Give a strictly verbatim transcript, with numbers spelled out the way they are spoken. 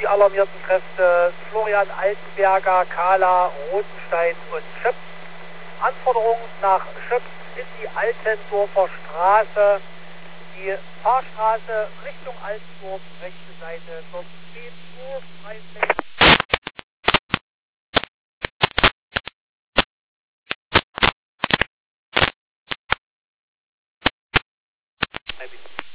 die alarmierten Kräfte Florian Altenberger, Kahla, Rosenstein und Schöpf. Anforderung nach Schöpf in die Altendorfer Straße, die Fahrstraße Richtung Altendorf, rechte Seite, dort zehn Uhr dreißig. Ein bisschen.